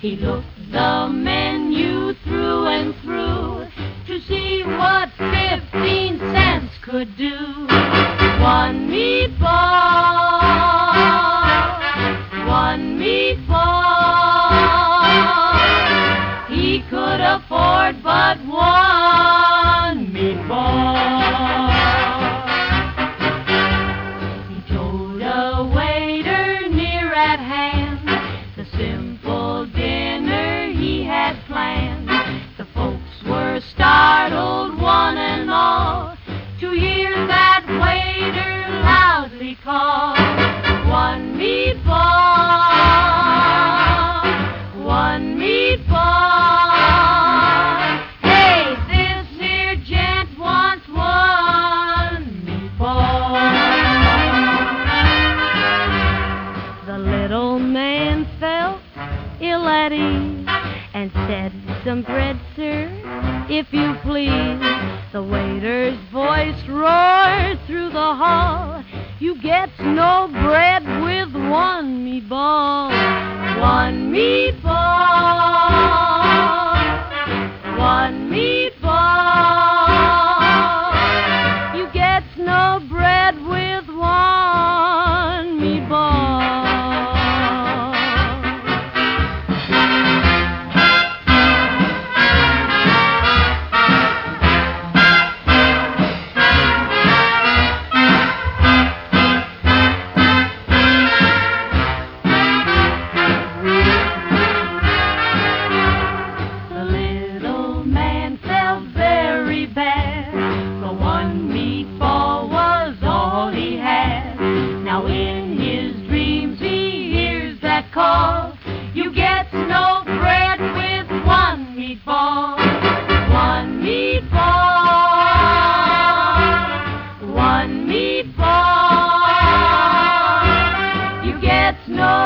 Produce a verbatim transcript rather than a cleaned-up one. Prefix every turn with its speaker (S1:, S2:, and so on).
S1: He looked the menu through and through to see what fifteen cents could do. One meatball, one meatball. He could afford but one meatball. He told a waiter near at hand the simple dinner he had planned. The folks were startled, one and all, to hear that waiter loudly call, one meatball, one meatball. Hey, this here gent wants one meatball. The little man felt ill at ease and said, some bread, sir, if you please. The waiter's voice roared through the hall, you get no bread with one meatball. One meatball, one meatball. You get no bread with one meatball. Now in his dreams he hears that call, you get no bread with one meatball. One meatball, one meatball. You get no